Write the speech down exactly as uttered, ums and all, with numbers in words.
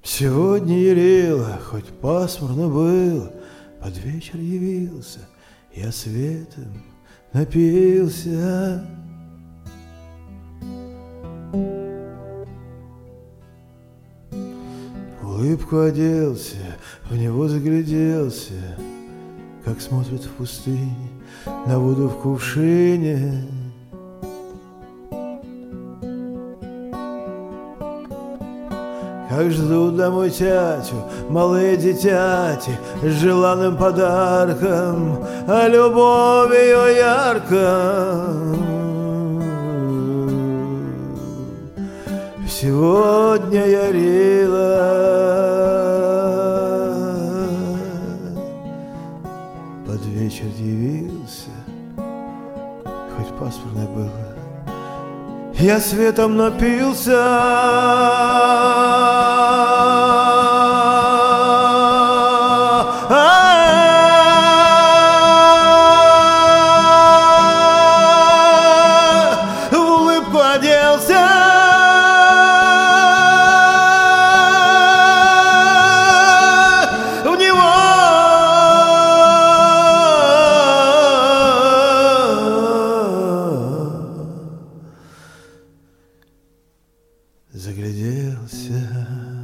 Сегодня ярило, хоть пасмурно было, под вечер явился, я светом напился. Улыбку оделся, в него загляделся, как смотрит в пустыне на воду в кувшине. Как ждут домой тятю малые дитяти с желанным подарком, а любовь ее ярко. Сегодня ярила, под вечер явился, хоть пасмурно было, я светом напился. Загляделся.